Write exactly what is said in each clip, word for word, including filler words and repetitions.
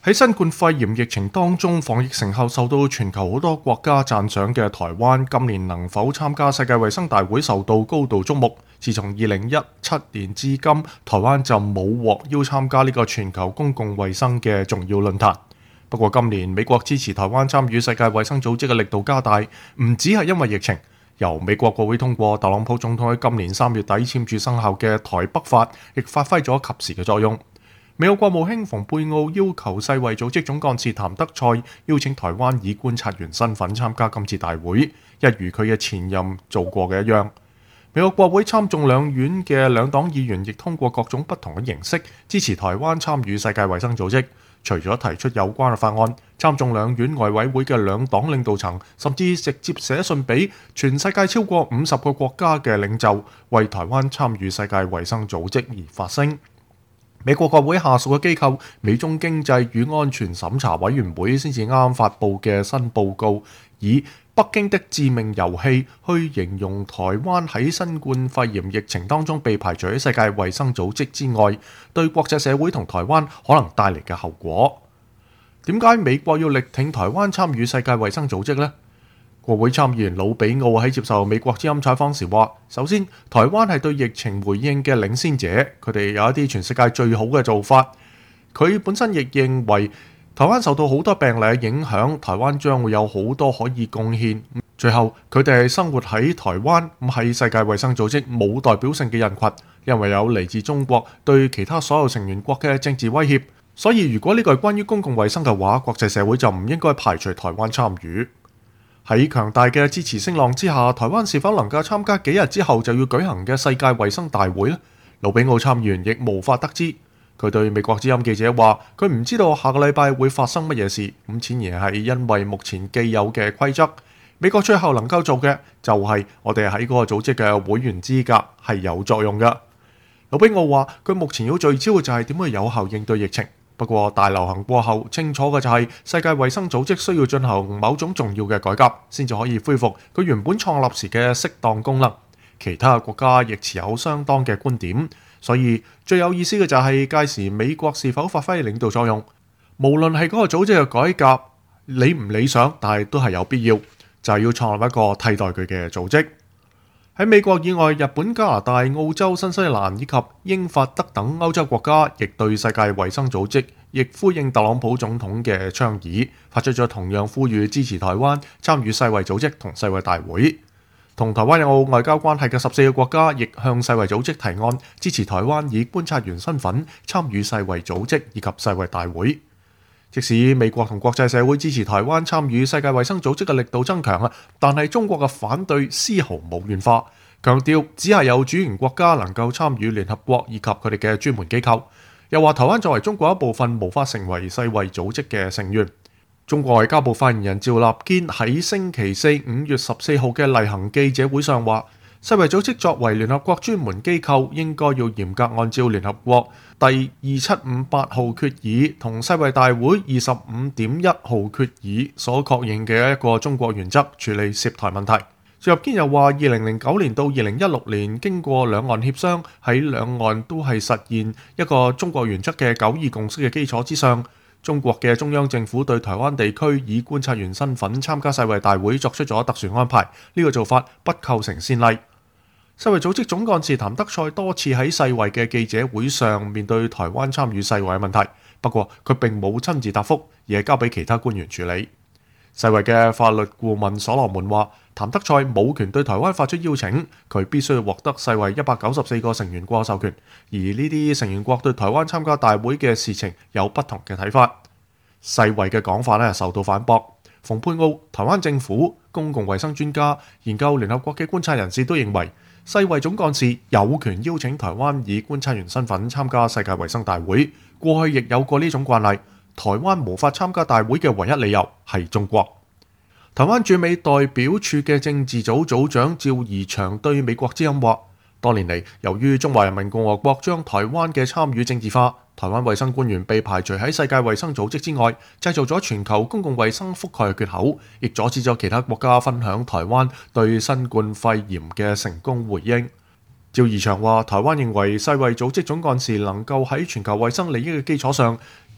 喺新冠肺炎疫情當中，防疫成效受到全球好多國家讚賞嘅台灣，今年能否參加世界衛生大會受到高度矚目。自從二零一七年至今，台灣就冇獲邀參加呢個全球公共衛生嘅重要論壇。不過今年美國支持台灣參與世界衛生組織嘅力度加大，唔只係因為疫情。由美國國會通過，特朗普總統喺今年三月底簽署生效嘅台北法，亦發揮咗及時嘅作用。美國國務卿蓬佩奧要求世衛組織總幹事譚德塞邀請台灣以觀察員身份參加今次大會，一如佢嘅前任做過嘅一樣。美國國會參眾兩院嘅兩黨議員亦通過各種不同嘅形式支持台灣參與世界衛生組織。除咗提出有關嘅法案，參眾兩院外委會嘅兩黨領導層甚至直接寫信俾全世界超過五十個國家嘅領袖，為台灣參與世界衛生組織而發聲。美國國會下屬嘅機構美中經濟與安全審查委員會先至啱啱發布嘅新報告，以北京的致命遊戲去形容台灣喺新冠肺炎疫情當中被排除喺世界衛生組織之外，對國際社會同台灣可能帶嚟嘅後果。點解美國要力挺台灣參與世界衛生組織呢？國會參議員魯比奧喺接受美國之音採訪時話，首先，台灣係對疫情回應嘅領先者，佢哋有一啲全世界最好嘅做法。佢本身亦認為台灣受到好多病例嘅影響，台灣將會有好多可以貢獻。最後，佢哋係生活喺台灣，唔係世界衛生組織冇代表性嘅人群，因為有嚟自中國對其他所有成員國嘅政治威脅。所以如果呢個係關於公共衛生嘅話，國際社會就唔應該排除台灣參與。喺強大嘅支持聲浪之下，台灣是否能夠參加幾日之後就要舉行嘅世界衛生大會呢？魯比奧參議員亦無法得知。佢對美國之音記者話：佢唔知道下個禮拜會發生乜嘢事，咁淺而係因為目前既有嘅規則，美國最後能夠做嘅就係我哋喺嗰個組織嘅會員資格係有作用嘅。魯比奧話：佢目前要聚焦嘅就係點去有效應對疫情。不過大流行過後，清楚嘅就係世界衛生組織需要進行某種重要嘅改革，先至可以恢復佢原本創立時嘅適當功能。其他國家亦持有相當嘅觀點，所以最有意思嘅就係屆時美國是否發揮領導作用。無論係嗰個組織嘅改革理唔理想，但係都係有必要，就係要創立一個替代佢嘅組織。喺美國以外，日本、加拿大、澳洲、新西蘭以及英法德等歐洲國家，亦對世界衛生組織亦呼應特朗普總統嘅倡議，發出咗同樣呼籲支持台灣參與世衛組織同世衛大會。同台灣有外交關係嘅十四個國家，亦向世衛組織提案，支持台灣以觀察員身份參與世衛組織以及世衛大會。即使美國同國際社會支持台灣參與世界衛生組織嘅力度增強啊，但係中國嘅反對絲毫冇軟化，強調只係有主權國家能夠參與聯合國以及佢哋嘅專門機構。又話台灣作為中國一部分，無法成為世衛組織嘅成員。中國外交部發言人趙立堅喺星期四五月十四號嘅例行記者會上話，世衛組織作為聯合國專門機構，應該要嚴格按照聯合國第二七五八號決議同世衛大會二十五點一號決議所確認嘅一個中國原則處理涉台問題。趙立堅又話，二零零九年到二零一六年，經過兩岸協商，喺兩岸都係實現一個中國原則嘅九二共識嘅基礎之上，中國嘅中央政府對台灣地區以觀察員身份參加世衛大會作出咗特殊安排，呢個做法不構成先例。世衛組織總幹事譚德塞多次喺世衛嘅記者會上面對台灣參與世衛嘅問題，不過佢並冇親自答覆，而係交俾其他官員處理。世衛嘅法律顧問所羅門話，譚德塞冇權對台灣發出邀請，佢必須獲得世衛一百九十四個成員國授權，而呢啲成員國對台灣參加大會嘅事情有不同嘅睇法。世衛嘅講法咧受到反駁。蓬佩奧、台灣政府、公共衛生專家、研究聯合國嘅觀察人士都認為，世衛總幹事有權邀請台灣以觀察員身份參加世界衛生大會。過去亦有過呢種慣例。台灣無法參加大會嘅唯一理由係中國。台灣駐美代表處嘅政治組組長趙怡翔對美國之音話，多年嚟，由於中華人民共和國將台灣嘅參與政治化，台灣衛生官員被排除喺世界衛生組織之外，製造咗全球公共衛生覆蓋嘅缺口，亦阻止咗其他國家分享台灣對新冠肺炎嘅成功回應。趙怡翔話，台灣認為世衛組織總幹事能夠喺全球衛生利益嘅基礎上，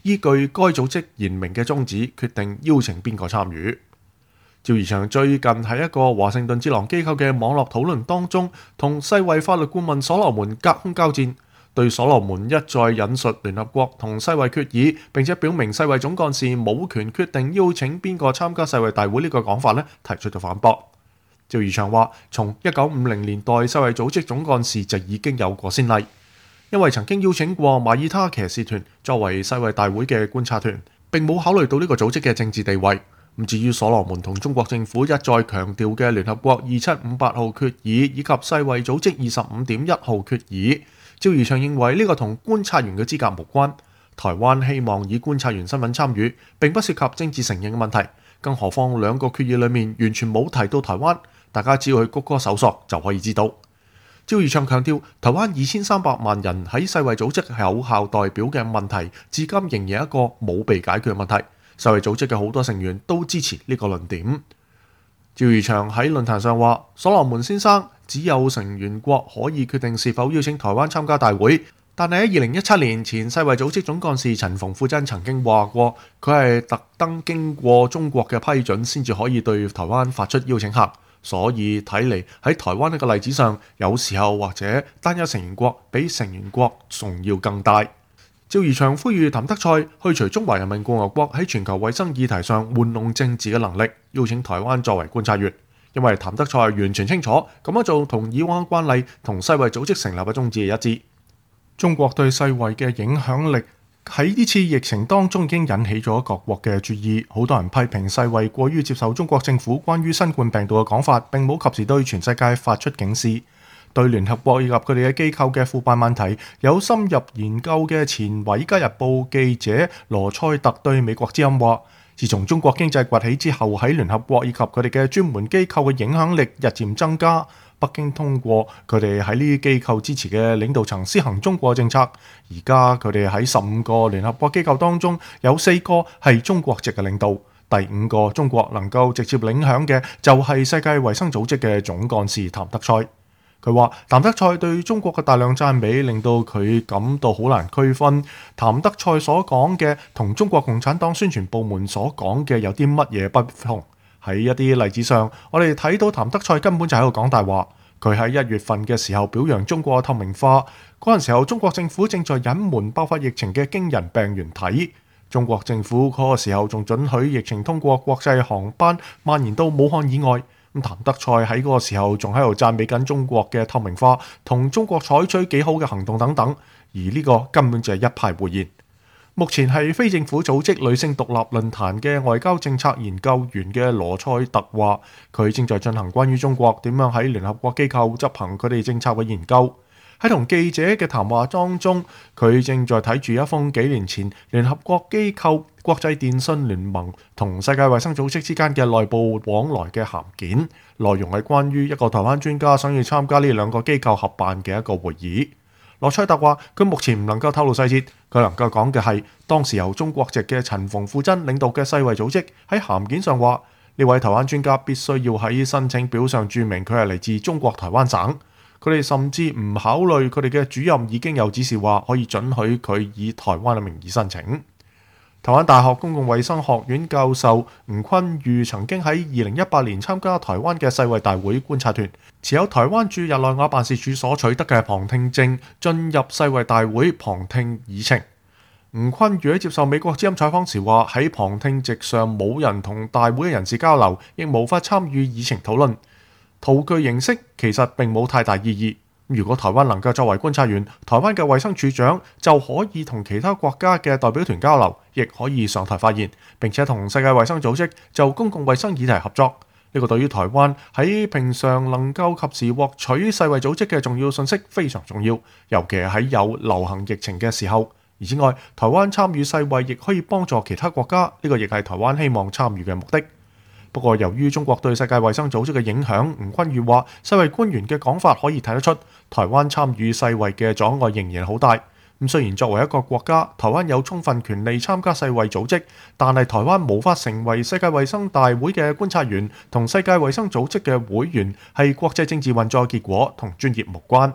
依據該組織言明嘅宗旨，決定邀請邊個參與。趙怡翔最近喺一個華盛頓智囊機構嘅網絡討論當中，同世衛法律顧問所羅門隔空交戰，對所羅門一再引述聯合國同世衛決議，並且表明世衛總幹事冇權決定邀請邊個參加世衛大會呢個講法呢，提出咗反駁。趙怡翔話：從一九五零年代世衛組織總幹事就已經有過先例，因為曾經邀請過馬耳他騎士團作為世衛大會嘅觀察團，並冇考慮到呢個組織嘅政治地位。咁至於所羅門同中國政府一再強調嘅聯合國二七五八號決議以及世衛組織二十五點一號決議，趙怡翔認為呢個同觀察員嘅資格無關。台灣希望以觀察員身份參與，並不涉及政治承認嘅問題。更何況兩個決議裡面完全冇提到台灣，大家只要去谷歌搜索就可以知道。趙怡翔強調，台灣二千三百萬人喺世衛組織有效代表嘅問題，至今仍然一個冇被解決嘅問題。世衛組織嘅好多成員都支持呢個論點。趙怡翔喺論壇上話：所羅門先生只有成員國可以決定是否邀請台灣參加大會，但係喺二零一七年前世衛組織總幹事陳馮富珍曾經話過，佢係特登經過中國嘅批准先至可以對台灣發出邀請函。所以睇嚟喺台灣呢個例子上，有時候或者單一成員國比成員國重要更大。趙怡翔呼籲譚德塞去除中華人民共和國喺全球衛生議題上玩弄政治嘅能力，邀請台灣作為觀察員，因為譚德塞完全清楚咁樣做同以往慣例同世衛組織成立嘅宗旨係一致。中國對世衛嘅影響力喺呢次疫情當中已經引起咗各國嘅注意，好多人批評世衛過於接受中國政府關於新冠病毒嘅講法，並冇及時對全世界發出警示。對聯合國以及佢哋嘅機構嘅腐敗問題有深入研究嘅前《華爾街日報》記者羅塞特對美國之音話：自從中國經濟崛起之後，喺聯合國以及佢哋嘅專門機構嘅影響力日漸增加。北京通過佢哋喺呢啲機構支持嘅領導層施行中國政策，而家佢哋喺十五個聯合國機構當中有四個係中國籍嘅領導，第五個中國能夠直接領響嘅就係世界衛生組織嘅總幹事譚德塞。佢話譚德塞對中國嘅大量讚美令到佢感到好難區分譚德塞所講嘅同中國共產黨宣傳部門所講嘅有啲乜嘢不同。喺一啲例子上，我哋睇到譚德塞根本就喺度講大話。佢喺一月份嘅時候表揚中國透明化，嗰陣時候中國政府正在隱瞞爆發疫情嘅驚人病原體。中國政府嗰個時候仲准許疫情通過國際航班蔓延到武漢以外。咁譚德塞喺嗰個時候仲喺度讚美緊中國嘅透明化同中國採取幾好嘅行動等等，而呢個根本就係一派胡言。目前係非政府組織女性獨立論壇嘅外交政策研究員嘅羅塞特話，佢正在進行關於中國點樣喺聯合國機構執行佢哋政策嘅研究。喺同記者嘅談話當中，佢正在睇住一封幾年前聯合國機構、國際電信聯盟同世界衛生組織之間嘅內部往來嘅函件，內容係關於一個台灣專家想要參加呢兩個機構合辦嘅一個會議。羅塞特話：佢目前唔能夠透露細節，佢能夠講嘅係當時由中國籍嘅陳馮富珍領導嘅世衛組織喺函件上話，呢位台灣專家必須要喺申請表上註明佢係嚟自中國台灣省。佢哋甚至唔考慮佢哋嘅主任已經有指示話可以准許佢以台灣嘅名義申請。台灣大學公共衛生學院教授吳坤裕曾經喺二零一八年參加台灣嘅世衛大會觀察團，持有台灣駐日內瓦辦事處所取得嘅旁聽證，進入世衛大會旁聽議程。吳坤裕喺接受美國之音採訪時話：喺旁聽席上冇人同大會嘅人士交流，亦無法參與議程討論。徒具形式其實並冇太大意義。如果台灣能夠作為觀察員，台灣嘅衛生署長就可以同其他國家嘅代表團交流，亦可以上台發言，並且同世界衛生組織就公共衛生議題合作。呢個對於台灣喺平常能夠及時獲取世衛組織嘅重要信息非常重要，尤其係喺有流行疫情嘅時候。而之外，台灣參與世衛亦可以幫助其他國家，呢個亦係台灣希望參與嘅目的。不過，由於中國對世界衛生組織嘅影響，吳坤裕話世衛官員嘅講法可以睇得出，台灣參與世衛嘅阻礙仍然好大。咁雖然作為一個國家，台灣有充分權利參加世衛組織，但係台灣無法成為世界衛生大會嘅觀察員同世界衛生組織嘅會員，係國際政治運作結果，同專業無關。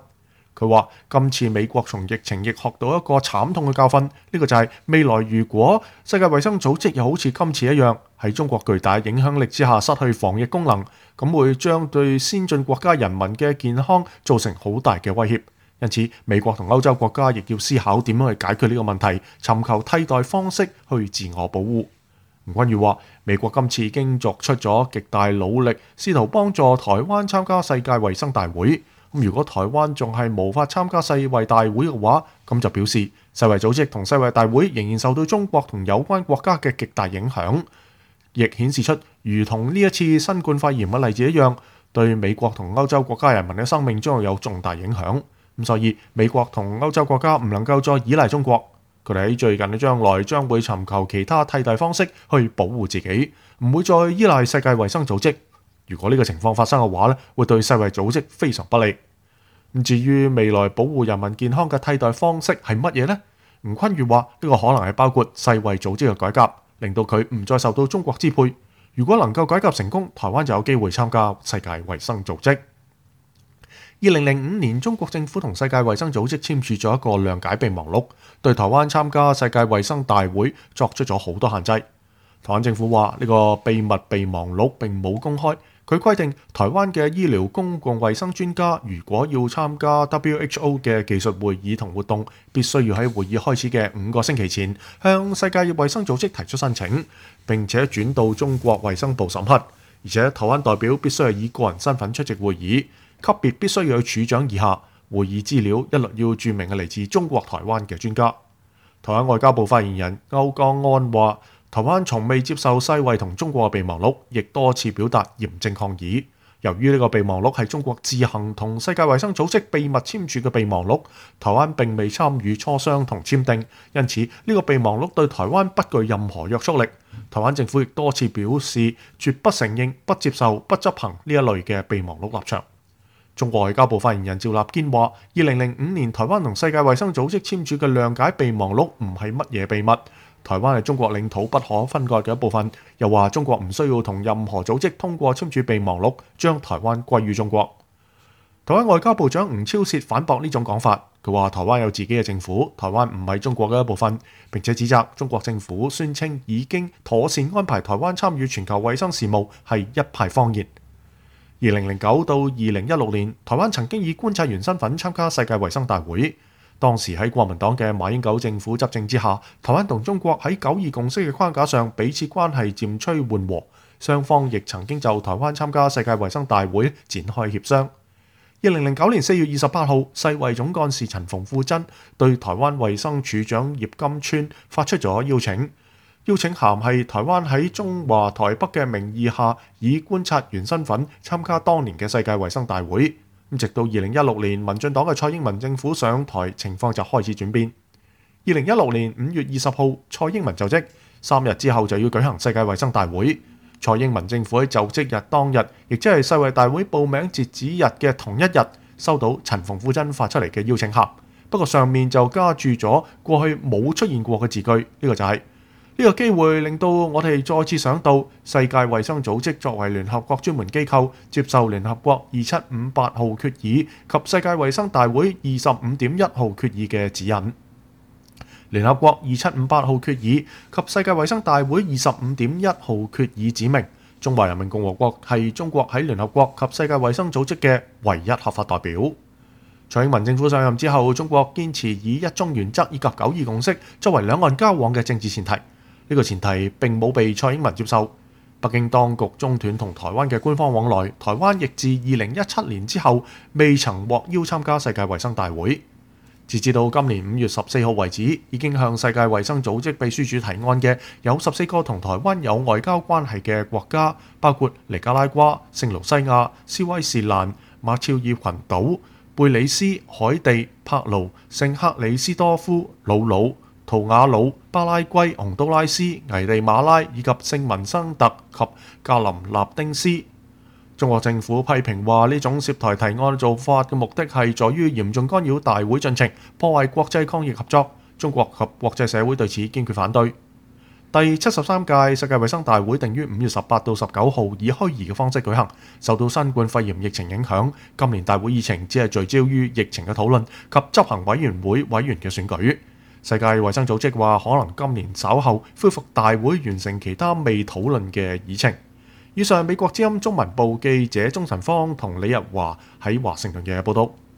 佢話：今次美國從疫情亦學到一個慘痛嘅教訓，呢個就係未來如果世界衛生組織又好似今次一樣喺中國巨大影響力之下失去防疫功能，咁會將對先進國家人民嘅健康造成好大嘅威脅。因此，美國同歐洲國家亦要思考點樣去解決呢個問題，尋求替代方式去自我保護。吳君如話：美國今次已經作出咗極大努力，試圖幫助台灣參加世界衛生大會。咁如果台灣仲係無法參加世衛大會嘅話，咁就表示世衛組織同世衛大會仍然受到中國同有關國家嘅極大影響，亦顯示出如同呢一次新冠肺炎嘅例子一樣，對美國同歐洲國家人民嘅生命將會有重大影響。咁所以美國同歐洲國家唔能夠再依賴中國，佢哋喺最近嘅將來將會尋求其他替代方式去保護自己，唔會再依賴世界衛生組織。如果呢個情況發生嘅話咧，會對世衛組織非常不利。咁至於未來保護人民健康嘅替代方式係乜嘢呢？吳坤如話：呢個可能係包括世衛組織嘅改革，令到佢唔再受到中國支配。如果能夠改革成功，台灣就有機會參加世界衛生組織。二零零五年，中國政府同世界衛生組織簽署咗一個諒解備忘錄，對台灣參加世界衛生大會作出咗好多限制。台灣政府話呢個秘密備忘錄並冇公開。佢規定台灣嘅醫療公共衛生專家如果要參加 W H O 嘅技術會議同活動，必須要喺會議開始嘅五個星期前向世界衛生組織提出申請，並且轉到中國衛生部審核。而且台灣代表必須係以個人身份出席會議，級別必須要喺處長以下。會議資料一律要註明係嚟自中國台灣嘅專家。台灣外交部發言人歐江安話：台灣從未接受世衛同中國嘅備忘錄，亦多次表達嚴正抗議。由於呢個備忘錄係中國自行同世界衛生組織秘密簽署嘅備忘錄，台灣並未參與磋商同簽訂，因此呢個備忘錄對台灣不具任何約束力。台灣政府亦多次表示絕不承認、不接受、不執行呢一類嘅備忘錄立場。中國外交部發言人趙立堅話：二零零五年台灣同世界衛生組織簽署嘅諒解備忘錄唔係乜嘢秘密。台灣係中國領土不可分割嘅一部分，又話中國唔需要同任何組織通過簽署備忘錄將台灣歸於中國。台灣外交部長吳釗燮反駁呢種講法，佢話台灣有自己嘅政府，台灣唔係中國嘅一部分，並且指責中國政府宣稱已經妥善安排台灣參與全球衛生事務係一派謊言。二零零九到二零一六年，台灣曾經以觀察員身份參加世界衛生大會。當時喺國民黨嘅馬英九政府執政之下，台灣同中國喺九二共識嘅框架上彼此關係漸趨緩和，雙方亦曾經就台灣參加世界衛生大會展開協商。二零零九年四月二十八號，世衛總幹事陳馮富珍對台灣衛生署長葉金川發出咗邀請，邀請函係台灣喺中華台北嘅名義下，以觀察員身份參加當年嘅世界衛生大會。直到二零一六年，民進黨嘅蔡英文政府上台，情況就開始轉變。二零一六年五月二十號，蔡英文就職，三日之後就要舉行世界衛生大會。蔡英文政府喺就職日當日，亦即係世衛大會報名截止日嘅同一日，收到陳馮富珍發出嚟嘅邀請函。不過上面就加注咗過去冇出現過嘅字句，呢、這個就係、是。呢個機會令到我哋再次想到世界衛生組織作為聯合國專門機構，接受聯合國二七五八號決議及世界衛生大會二十五點一號決議嘅指引。聯合國二七五八號決議及世界衛生大會二十五點一號決議指明，中華人民共和國係中國喺聯合國及世界衛生組織嘅唯一合法代表。蔡英文政府上任之後，中國堅持以一中原則以及九二共識作為兩岸交往嘅政治前提。呢個前提並冇被蔡英文接受，北京當局中斷同台灣嘅官方往來，台灣亦自二零一七年之後未曾獲邀參加世界衛生大會。截至到今年五月十四號為止，已經向世界衛生組織秘書處提案嘅有十四個同台灣有外交關係嘅國家，包括尼加拉瓜、聖盧西亞、斯威士蘭、馬紹爾群島、貝里斯、海地、帕勞、聖克里斯多夫、魯魯、圖瓦魯、巴拉圭、洪都拉斯、危地馬拉以及聖文森特及格林納丁斯。中國政府批評話呢種涉台提案做法嘅目的係在於嚴重干擾大會進程，破壞國際抗疫合作。中國及國際社會對此堅決反對。 第七十三屆世界衛生大會定於五月十八到十九號以虛擬嘅方式舉行。受到新冠肺炎疫情影響，今年大會議程只係聚焦於疫情嘅討論及執行委員會委員嘅選舉。世界衛生組織話，可能今年稍後恢復大會完成其他未討論嘅議程。以上美國之音中文部記者鍾晨芳同李日華喺華盛頓嘅報道。